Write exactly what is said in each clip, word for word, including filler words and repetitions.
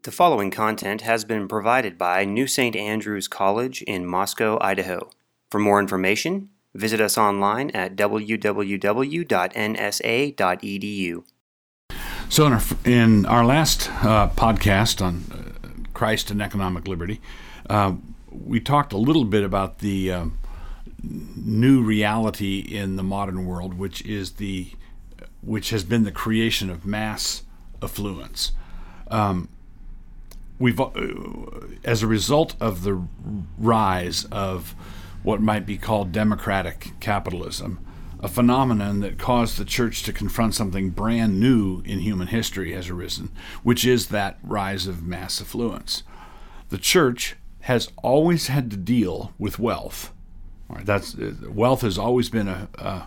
The following content has been provided by New Saint Andrews College in Moscow, Idaho. For more information, visit us online at w w w dot n s a dot e d u. So in our, in our last uh, podcast on uh, Christ and economic liberty, uh, we talked a little bit about the uh, new reality in the modern world, which is the which has been the creation of mass affluence. Um, We've, uh, as a result of the rise of what might be called democratic capitalism, a phenomenon that caused the church to confront something brand new in human history has arisen, which is that rise of mass affluence. The church has always had to deal with wealth. All right, that's uh, wealth has always been a, a,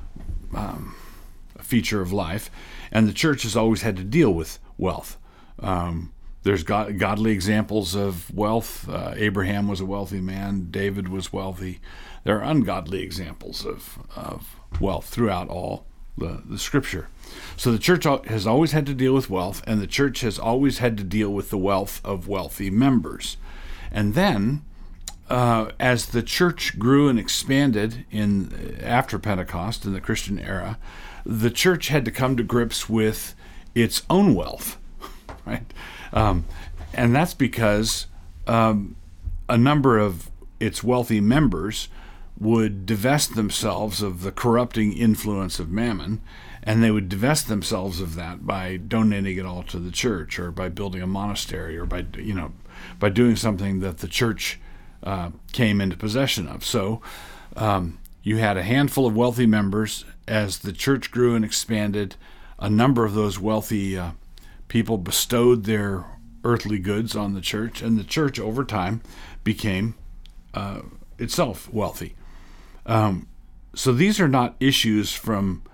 um, a feature of life, and the church has always had to deal with wealth. Um, There's God, godly examples of wealth. Uh, Abraham was a wealthy man. David was wealthy. There are ungodly examples of, of wealth throughout all the, the scripture. So the church has always had to deal with wealth, and the church has always had to deal with the wealth of wealthy members. And then, uh, as the church grew and expanded in after Pentecost in the Christian era, the church had to come to grips with its own wealth, right? Um, and that's because um, a number of its wealthy members would divest themselves of the corrupting influence of mammon, and they would divest themselves of that by donating it all to the church, or by building a monastery, or by you know by doing something that the church uh, came into possession of. So um, you had a handful of wealthy members. As the church grew and expanded, a number of those wealthy uh, people bestowed their earthly goods on the church, and the church over time became uh, itself wealthy. Um, so these are not issues from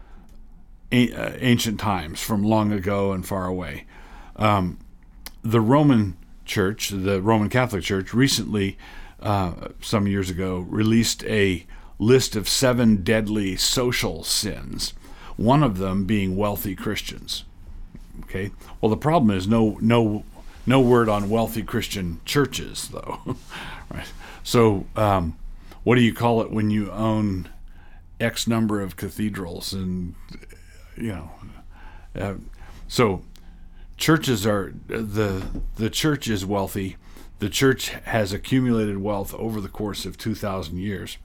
a- uh, ancient times, from long ago and far away. Um, the Roman Church, the Roman Catholic Church, recently, uh, some years ago, released a list of seven deadly social sins, one of them being wealthy Christians. Okay. Well, the problem is no no no word on wealthy Christian churches, though. Right. So, um, what do you call it when you own X number of cathedrals? And you know, uh, so churches are the the church is wealthy. The church has accumulated wealth over the course of two thousand years,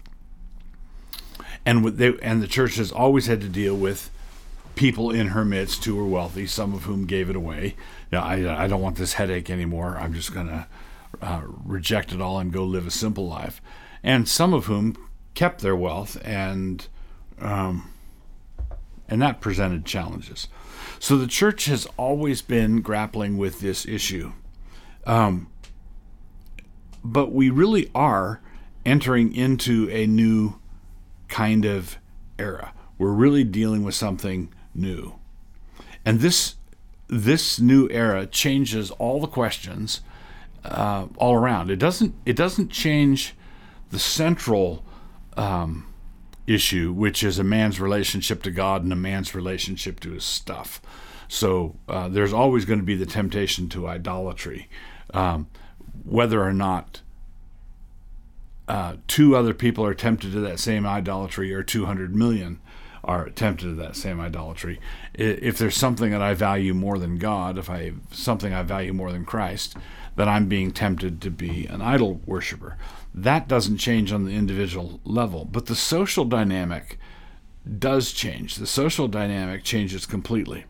and with they and the church has always had to deal with people in her midst who were wealthy, some of whom gave it away. You know, I, I don't want this headache anymore. I'm just going to uh, reject it all and go live a simple life. And some of whom kept their wealth, and um, and that presented challenges. So the church has always been grappling with this issue. Um, but we really are entering into a new kind of era. We're really dealing with something new. And this this new era changes all the questions uh, all around. It doesn't it doesn't change the central um, issue, which is a man's relationship to God and a man's relationship to his stuff. So uh, there's always going to be the temptation to idolatry, um, whether or not uh, two other people are tempted to that same idolatry, or two hundred million are tempted to that same idolatry. If there's something that I value more than God, if I something I value more than Christ, then I'm being tempted to be an idol worshiper. That doesn't change on the individual level, but the social dynamic does change. The social dynamic changes completely.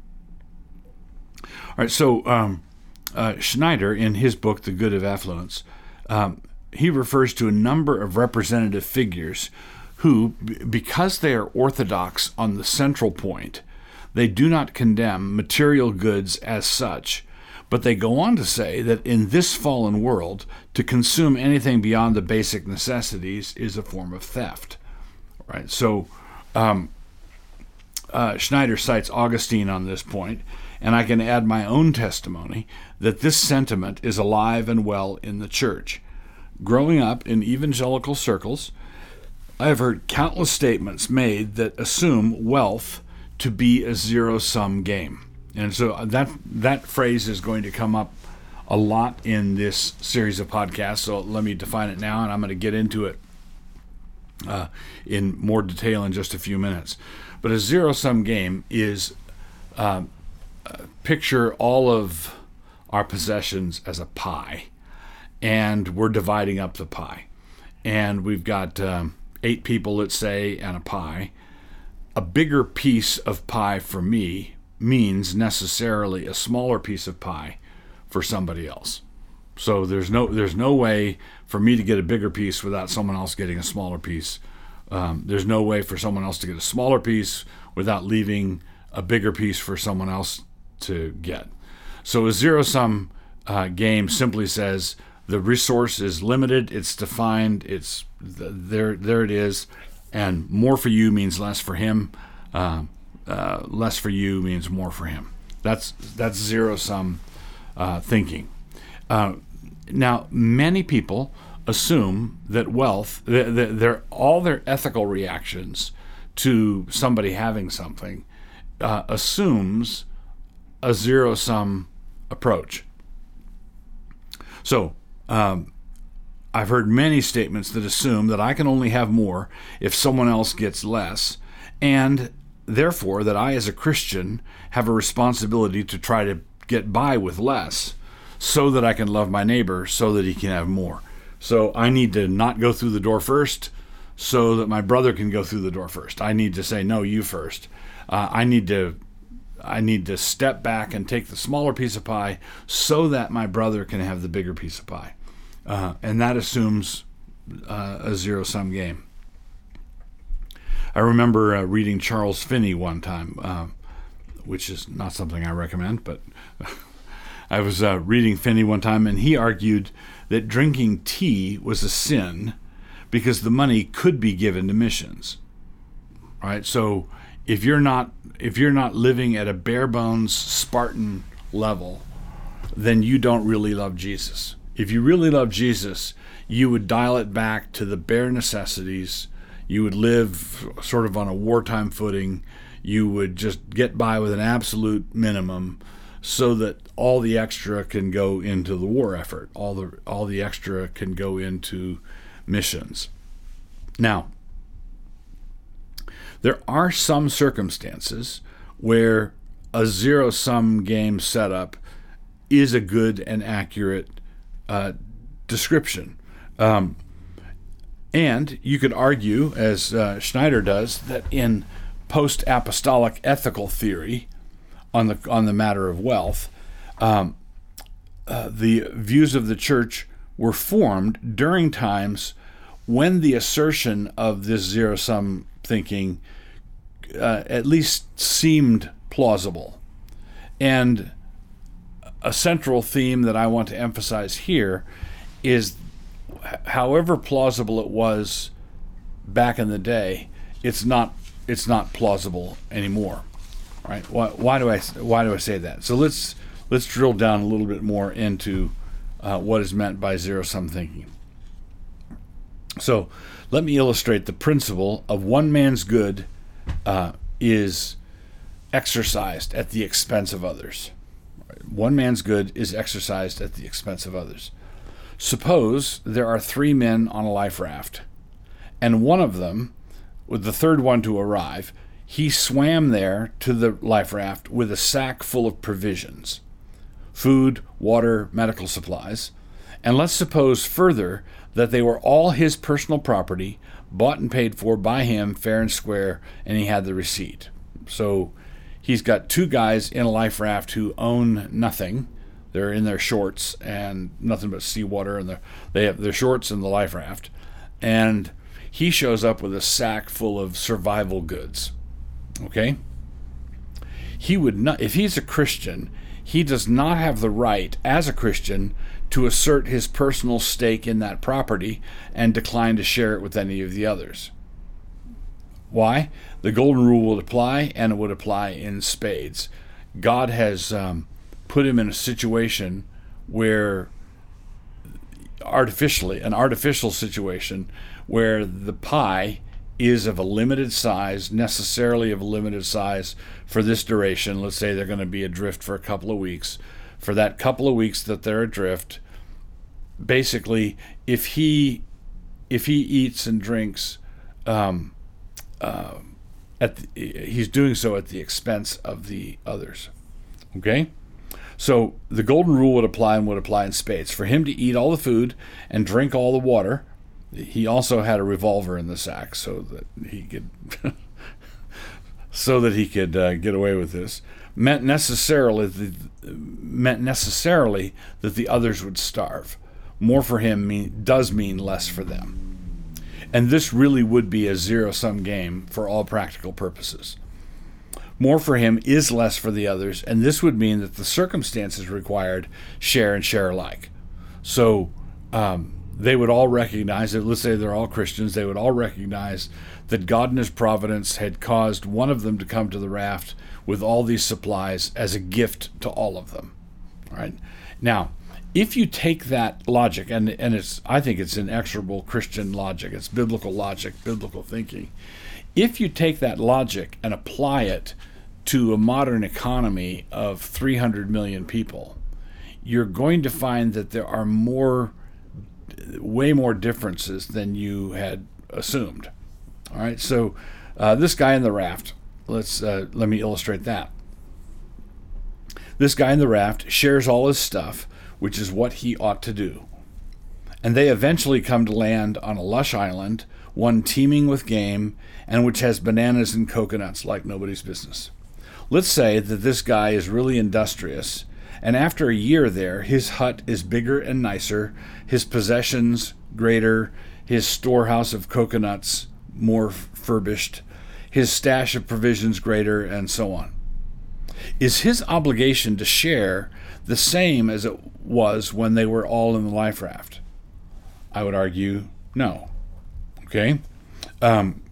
All right, so um, uh, Schneider, in his book, The Good of Affluence, um, he refers to a number of representative figures who, because they are orthodox on the central point, they do not condemn material goods as such, but they go on to say that in this fallen world, to consume anything beyond the basic necessities is a form of theft. Right? So um, uh, Schneider cites Augustine on this point, and I can add my own testimony that this sentiment is alive and well in the church. Growing up in evangelical circles, I have heard countless statements made that assume wealth to be a zero-sum game. And so that that phrase is going to come up a lot in this series of podcasts. So let me define it now, and I'm going to get into it uh, in more detail in just a few minutes. But a zero-sum game is uh, picture all of our possessions as a pie, and we're dividing up the pie. And we've got um, eight people, let's say, and a pie. A bigger piece of pie for me means necessarily a smaller piece of pie for somebody else. So there's no there's no way for me to get a bigger piece without someone else getting a smaller piece. Um, there's no way for someone else to get a smaller piece without leaving a bigger piece for someone else to get. So a zero-sum uh, game simply says the resource is limited, it's defined, it's there there it is, and more for you means less for him. Uh, uh, less for you means more for him. That's that's zero-sum uh, thinking. Uh, now, many people assume that wealth, they're, all their ethical reactions to somebody having something uh, assumes a zero-sum approach. So, um, I've heard many statements that assume that I can only have more if someone else gets less, and therefore that I as a Christian have a responsibility to try to get by with less so that I can love my neighbor so that he can have more. So I need to not go through the door first so that my brother can go through the door first. I need to say, no, you first. Uh, I need to I need to step back and take the smaller piece of pie so that my brother can have the bigger piece of pie. Uh, and that assumes uh, a zero-sum game. I remember uh, reading Charles Finney one time, uh, which is not something I recommend, but I was uh, reading Finney one time, and he argued that drinking tea was a sin because the money could be given to missions. Right? So if you're not if you're not living at a bare bones Spartan level, then you don't really love Jesus. If you really love Jesus, you would dial it back to the bare necessities. You would live sort of on a wartime footing. You would just get by with an absolute minimum so that all the extra can go into the war effort. All the all the extra can go into missions. Now, there are some circumstances where a zero-sum game setup is a good and accurate uh, description. Um, and you could argue, as uh, Schneider does, that in post-apostolic ethical theory on the on the matter of wealth, um, uh, the views of the church were formed during times when the assertion of this zero-sum thinking uh, at least seemed plausible. And a central theme that I want to emphasize here is, however plausible it was back in the day, it's not it's not plausible anymore. Right? Why, why do I why do I say that? So let's let's drill down a little bit more into uh, what is meant by zero-sum thinking. So let me illustrate the principle of one man's good uh, is exercised at the expense of others. One man's good is exercised at the expense of others. Suppose there are three men on a life raft, and one of them, with the third one to arrive, he swam there to the life raft with a sack full of provisions, food, water, medical supplies, and let's suppose further that they were all his personal property, bought and paid for by him fair and square, and he had the receipt. So he's got two guys in a life raft who own nothing. They're in their shorts and nothing but seawater, and they have their shorts in the life raft. And he shows up with a sack full of survival goods. Okay? He would not, if he's a Christian, he does not have the right, as a Christian, to assert his personal stake in that property and decline to share it with any of the others. Why? The golden rule would apply, and it would apply in spades. God has um, put him in a situation where, artificially, an artificial situation where the pie is of a limited size, necessarily of a limited size for this duration. Let's say they're going to be adrift for a couple of weeks. For that couple of weeks that they're adrift, basically, if he if he eats and drinks, um, uh, at the, he's doing so at the expense of the others. Okay? So the golden rule would apply and would apply in spades. For him to eat all the food and drink all the water, he also had a revolver in the sack so that he could so that he could uh, get away with this. Meant necessarily the, meant necessarily that the others would starve. More for him mean, does mean less for them. And this really would be a zero-sum game for all practical purposes. More for him is less for the others, and this would mean that the circumstances required share and share alike. So um, they would all recognize that, let's say they're all Christians, they would all recognize that God in his providence had caused one of them to come to the raft with all these supplies as a gift to all of them. All right? Now, if you take that logic, and and it's I think it's inexorable Christian logic, it's biblical logic, biblical thinking. If you take that logic and apply it to a modern economy of three hundred million people, you're going to find that there are more, way more differences than you had assumed. All right, so uh, this guy in the raft, let's uh, let me illustrate that. This guy in the raft shares all his stuff, which is what he ought to do. And they eventually come to land on a lush island, one teeming with game, and which has bananas and coconuts like nobody's business. Let's say that this guy is really industrious, and after a year there, his hut is bigger and nicer, his possessions greater, his storehouse of coconuts more furbished, his stash of provisions greater, and so on. Is his obligation to share the same as it was when they were all in the life raft? I would argue no. Okay? Um,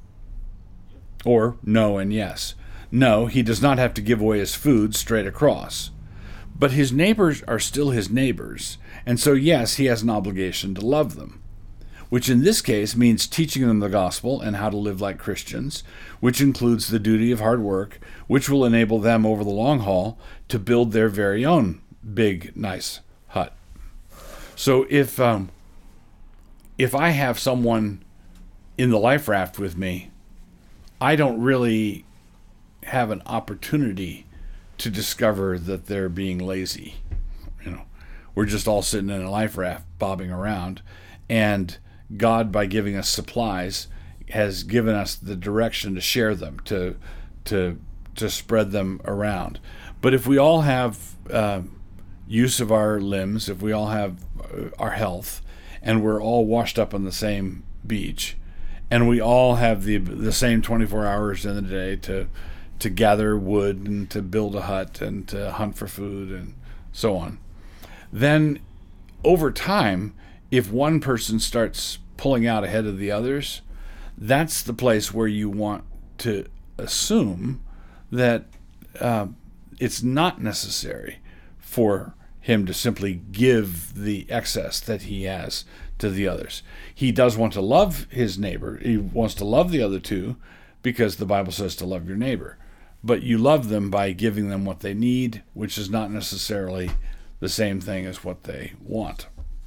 or no and yes. No, he does not have to give away his food straight across. But his neighbors are still his neighbors, and so yes, he has an obligation to love them, which in this case means teaching them the gospel and how to live like Christians, which includes the duty of hard work, which will enable them over the long haul to build their very own big, nice hut. So if um, if I have someone in the life raft with me, I don't really have an opportunity to discover that they're being lazy. You know, we're just all sitting in a life raft bobbing around, and God, by giving us supplies, has given us the direction to share them, to to to spread them around. But if we all have uh, use of our limbs, if we all have our health, and we're all washed up on the same beach, and we all have the the same twenty-four hours in the day to to gather wood and to build a hut and to hunt for food and so on, then over time, if one person starts pulling out ahead of the others, that's the place where you want to assume that uh, it's not necessary for him to simply give the excess that he has to the others. He does want to love his neighbor. He wants to love the other two because the Bible says to love your neighbor. But you love them by giving them what they need, which is not necessarily the same thing as what they want.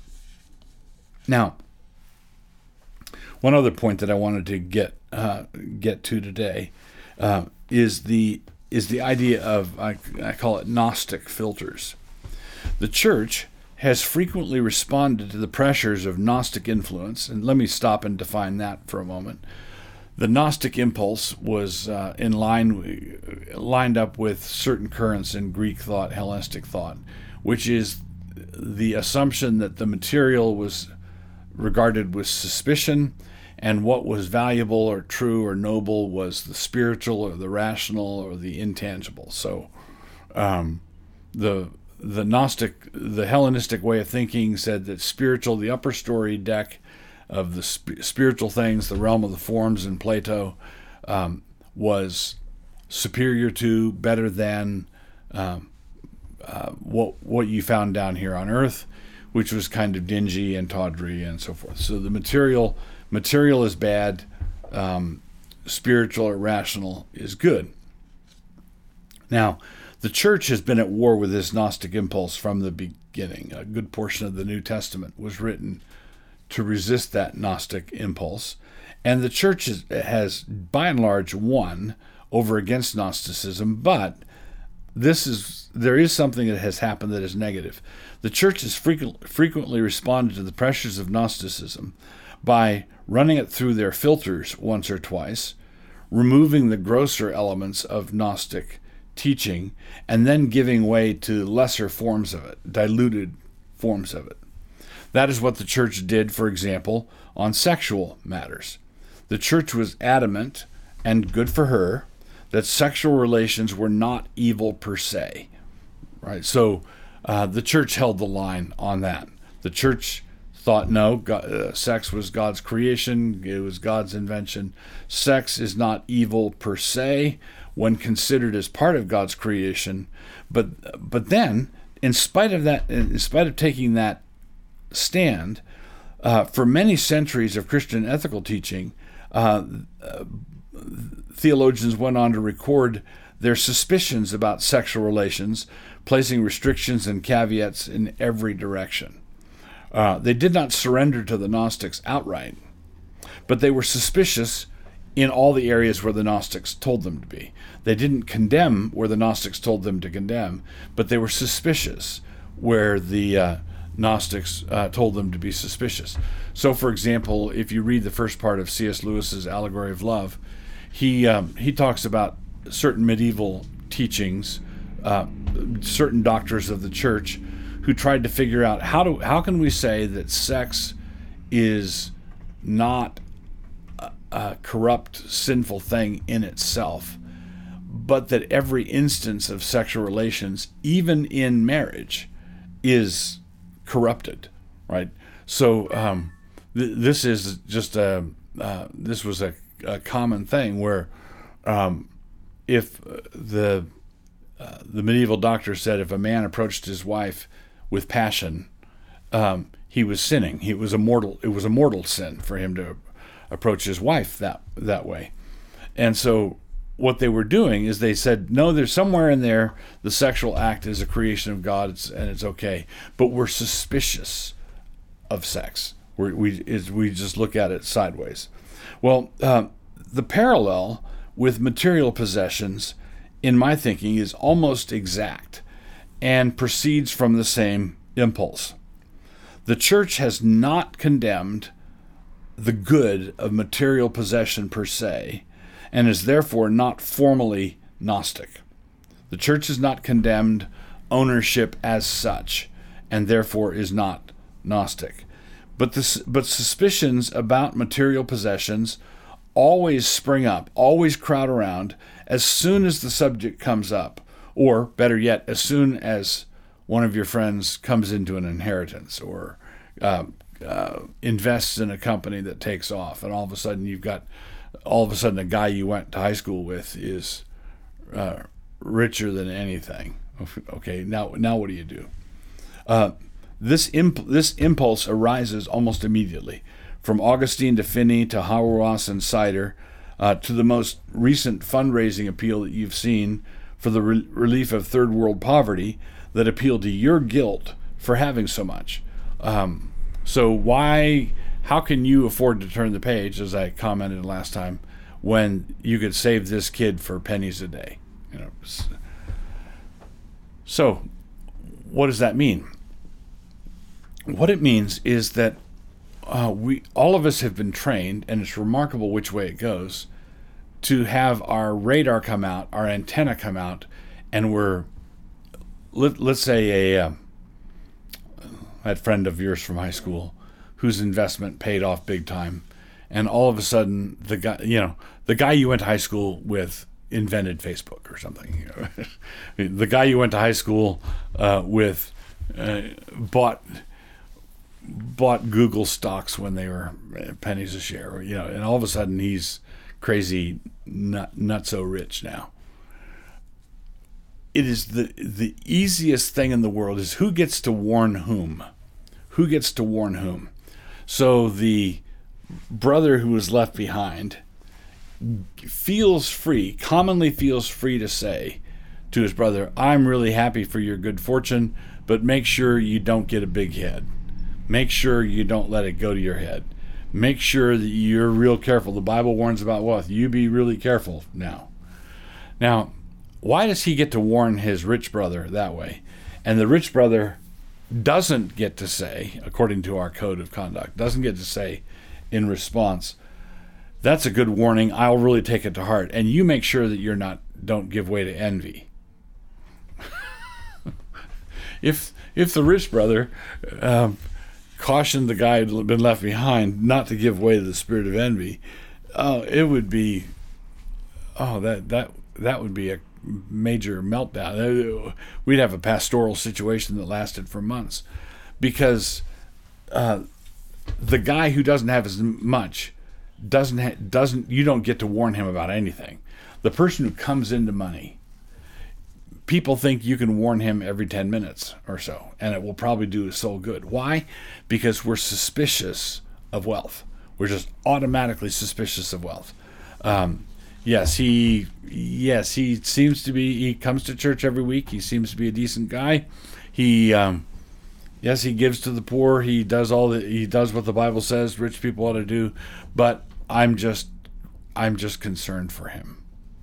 Now, one other point that I wanted to get uh, get to today uh, is the is the idea of, I, I call it Gnostic filters. The church has frequently responded to the pressures of Gnostic influence, and let me stop and define that for a moment. The Gnostic impulse was uh, in line, lined up with certain currents in Greek thought, Hellenistic thought, which is the assumption that the material was regarded with suspicion, and what was valuable or true or noble was the spiritual or the rational or the intangible. So um, the the Gnostic, the Hellenistic way of thinking said that spiritual, the upper story deck of the sp- spiritual things, the realm of the forms in Plato, um, was superior to, better than um, uh, what what you found down here on earth, which was kind of dingy and tawdry and so forth. So the material material is bad, um, spiritual or rational is good. Now, the church has been at war with this Gnostic impulse from the beginning. A good portion of the New Testament was written to resist that Gnostic impulse. And the church is, has, by and large, won over against Gnosticism, but this is there is something that has happened that is negative. The church has frequent, frequently responded to the pressures of Gnosticism by running it through their filters once or twice, removing the grosser elements of Gnostic teaching, and then giving way to lesser forms of it, diluted forms of it. That is what the church did, for example, on sexual matters. The church was adamant, and good for her, that sexual relations were not evil per se. Right? So uh, the church held the line on that. The church thought, no, God, uh, sex was God's creation, it was God's invention. Sex is not evil per se when considered as part of God's creation. But but then, in spite of that, in spite of taking that stand, uh, for many centuries of Christian ethical teaching, uh, uh, theologians went on to record their suspicions about sexual relations, placing restrictions and caveats in every direction. Uh, they did not surrender to the Gnostics outright, but they were suspicious in all the areas where the Gnostics told them to be. They didn't condemn where the Gnostics told them to condemn, but they were suspicious where the uh, Gnostics uh, told them to be suspicious. So, for example, if you read the first part of C S Lewis's Allegory of Love, he um, he talks about certain medieval teachings, uh, certain doctors of the church, who tried to figure out how do how can we say that sex is not a, a corrupt, sinful thing in itself, but that every instance of sexual relations, even in marriage, is corrupted, right? So um, th- this is just a uh, this was a, a common thing where um, if the uh, the medieval doctor said if a man approached his wife with passion, um, he was sinning. He was a mortal. It was a mortal sin for him to approach his wife that that way. And so what they were doing is they said, no, there's somewhere in there the sexual act is a creation of God, it's, and it's okay. But we're suspicious of sex. We're, we is, we just look at it sideways. Well, uh, the parallel with material possessions, in my thinking, is almost exact and proceeds from the same impulse. The church has not condemned the good of material possession per se, and is therefore not formally Gnostic. The church has not condemned ownership as such, and therefore is not Gnostic. But the, but suspicions about material possessions always spring up, always crowd around, as soon as the subject comes up, or better yet, as soon as one of your friends comes into an inheritance or uh, uh, invests in a company that takes off, and all of a sudden you've got all of a sudden a guy you went to high school with is uh, richer than anything. Okay, now now what do you do? Uh, this imp- this impulse arises almost immediately, from Augustine to Finney to Hauerwas and Sider, uh, to the most recent fundraising appeal that you've seen for the re- relief of third world poverty that appeal to your guilt for having so much. Um, so why... How can you afford to turn the page, as I commented last time, when you could save this kid for pennies a day? You know. So, what does that mean? What it means is that uh, we, all of us have been trained, and it's remarkable which way it goes, to have our radar come out, our antenna come out, and we're, let, let's say a, uh, a friend of yours from high school, whose investment paid off big time, and all of a sudden the guy, you know, the guy you went to high school with invented Facebook or something. You know? The guy you went to high school uh, with uh, bought bought Google stocks when they were pennies a share, you know, and all of a sudden he's crazy, not not so rich now. It is the the easiest thing in the world is who gets to warn whom, who gets to warn whom. So the brother who was left behind feels free, commonly feels free to say to his brother, I'm really happy for your good fortune, but make sure you don't get a big head. Make sure you don't let it go to your head. Make sure that you're real careful. The Bible warns about wealth. You be really careful now. Now, why does he get to warn his rich brother that way? And the rich brother doesn't get to say, according to our code of conduct, doesn't get to say in response, that's a good warning. I'll really take it to heart. And you make sure that you're not, don't give way to envy. if if the rich brother um, cautioned the guy who'd been left behind not to give way to the spirit of envy, uh, it would be, oh, that that that would be a major meltdown. We'd have a pastoral situation that lasted for months, because uh, the guy who doesn't have as much doesn't ha- doesn't you don't get to warn him about anything. The person who comes into money, people think you can warn him every ten minutes or so, and it will probably do his soul good. Why? Because we're suspicious of wealth. We're just automatically suspicious of wealth. Um, yes, he yes he seems to be. He comes to church every week. He seems to be a decent guy. He um, yes, he gives to the poor. He does all the he does what the Bible says rich people ought to do. But I'm just I'm just concerned for him.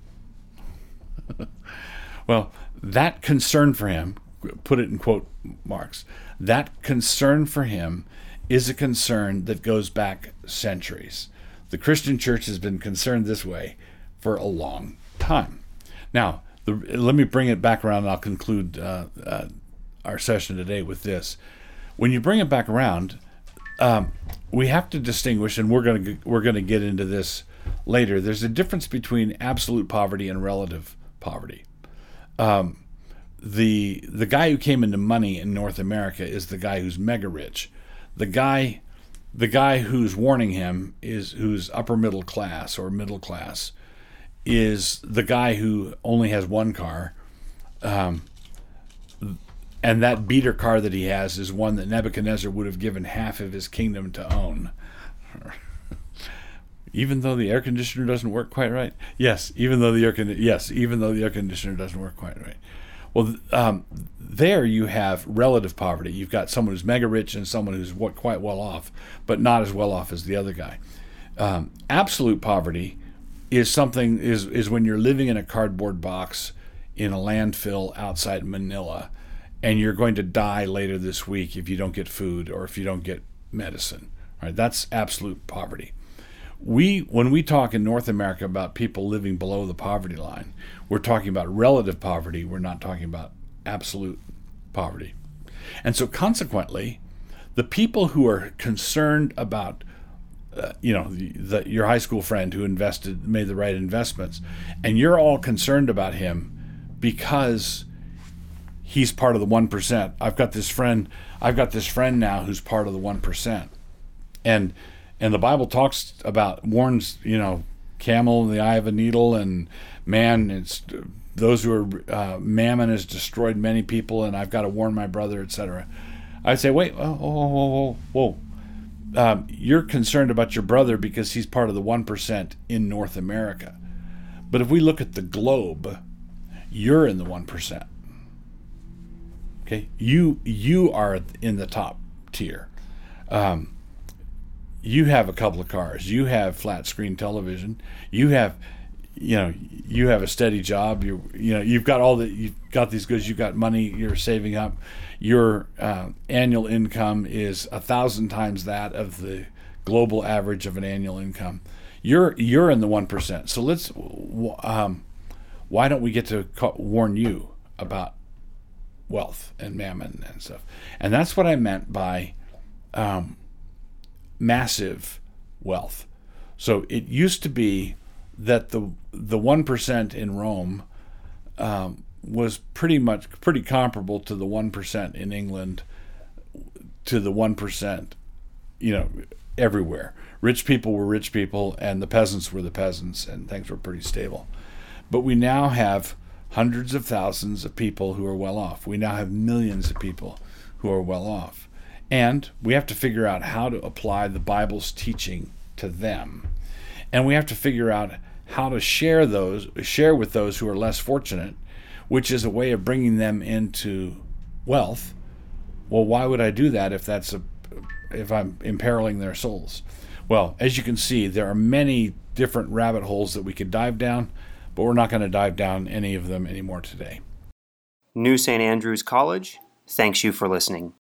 Well, that concern for him, put it in quote marks, that concern for him is a concern that goes back centuries. The Christian church has been concerned this way for a long time. Now, the, let me bring it back around, and I'll conclude uh, uh, our session today with this. When you bring it back around, um, we have to distinguish, and we're going to we're going to get into this later. There's a difference between absolute poverty and relative poverty. Um, the the guy who came into money in North America is the guy who's mega rich. The guy the guy who's warning him is who's upper middle class or middle class is the guy who only has one car, um, and that beater car that he has is one that Nebuchadnezzar would have given half of his kingdom to own. Even though the air conditioner doesn't work quite right. Yes, even though the air con- yes, even though the air conditioner doesn't work quite right. Well, um, there you have relative poverty. You've got someone who's mega rich and someone who's what, quite well off, but not as well off as the other guy. Um, absolute poverty is something is is when you're living in a cardboard box in a landfill outside Manila, and you're going to die later this week if you don't get food or if you don't get medicine. Right? That's absolute poverty. We, when we talk in North America about people living below the poverty line, we're talking about relative poverty. We're not talking about absolute poverty. And so consequently, the people who are concerned about, uh, you know, the, the, your high school friend who invested, made the right investments, and you're all concerned about him because he's part of the one percent. I've got this friend, I've got this friend now who's part of the one percent. And And the Bible talks about, warns, you know, camel in the eye of a needle, and man, it's those who are, uh, mammon has destroyed many people, and I've got to warn my brother, et cetera. I'd say, wait, whoa, whoa, whoa, whoa. Um, you're concerned about your brother because he's part of the one percent in North America. But if we look at the globe, you're in the one percent. Okay? You, you are in the top tier. Um, You have a couple of cars. You have flat screen television. You have, you know, you have a steady job. You, you know, you've got all the, you've got these goods. You've got money. You're saving up. Your uh, annual income is a thousand times that of the global average of an annual income. You're you're in the one percent. So let's, um, why don't we get to call, warn you about wealth and mammon and stuff? And that's what I meant by. Um, massive wealth. So it used to be that the the one percent in Rome um, was pretty much pretty comparable to the one percent in England, to the one percent, you know, everywhere. Rich people were rich people, and the peasants were the peasants, and things were pretty stable. But we now have hundreds of thousands of people who are well off. We now have millions of people who are well off. And we have to figure out how to apply the Bible's teaching to them. And we have to figure out how to share those, share with those who are less fortunate, which is a way of bringing them into wealth. Well, why would I do that if that's a, if I'm imperiling their souls? Well, as you can see, there are many different rabbit holes that we could dive down, but we're not going to dive down any of them anymore today. New Saint Andrews College thanks you for listening.